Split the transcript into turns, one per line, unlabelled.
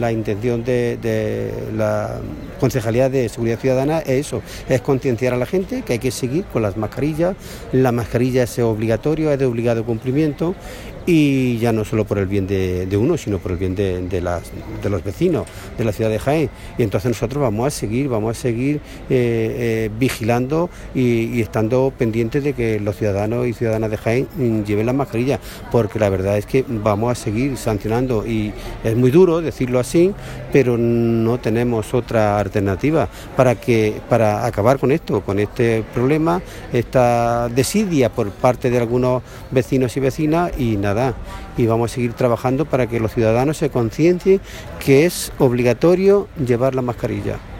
La intención de la Concejalía de Seguridad Ciudadana es eso, es concienciar a la gente que hay que seguir con las mascarillas. La mascarilla es obligatorio, es de obligado cumplimiento, y ya no solo por el bien de uno, sino por el bien de los vecinos de la ciudad de Jaén. Y entonces nosotros vamos a seguir vigilando y estando pendientes de que los ciudadanos y ciudadanas de Jaén lleven las mascarillas, porque la verdad es que vamos a seguir sancionando, y es muy duro decirlo así, pero no tenemos otra alternativa para acabar con esto, con este problema, esta desidia por parte de algunos vecinos y vecinas, y nada, y vamos a seguir trabajando para que los ciudadanos se conciencien que es obligatorio llevar la mascarilla.